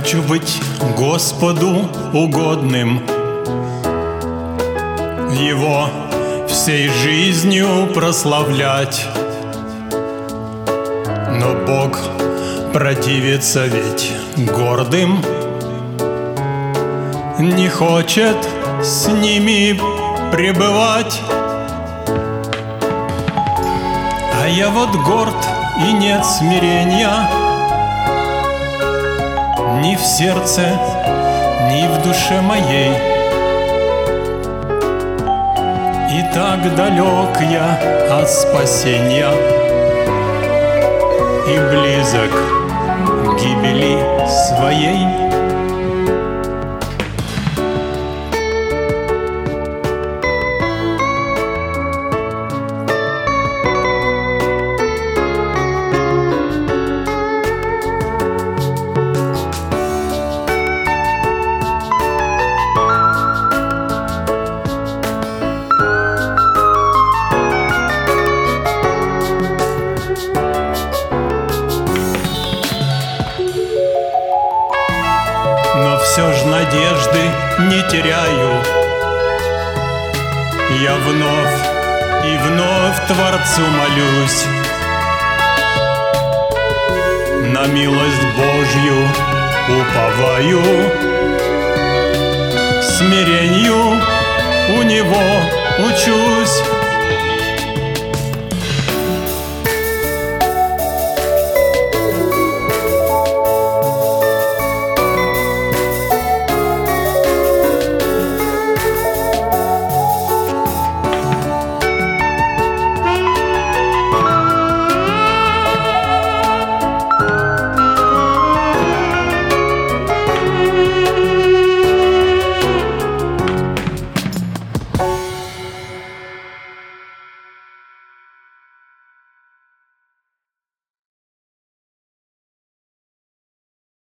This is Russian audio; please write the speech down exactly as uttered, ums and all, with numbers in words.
Хочу быть Господу угодным, Его всей жизнью прославлять. Но Бог противится ведь гордым, не хочет с ними пребывать. А я вот горд, и нет смирения ни в сердце, ни в душе моей. И так далек я от спасения, и близок к гибели своей. Но все ж надежды не теряю. Я вновь и вновь Творцу молюсь, на милость Божью уповаю, смирению у Него учусь.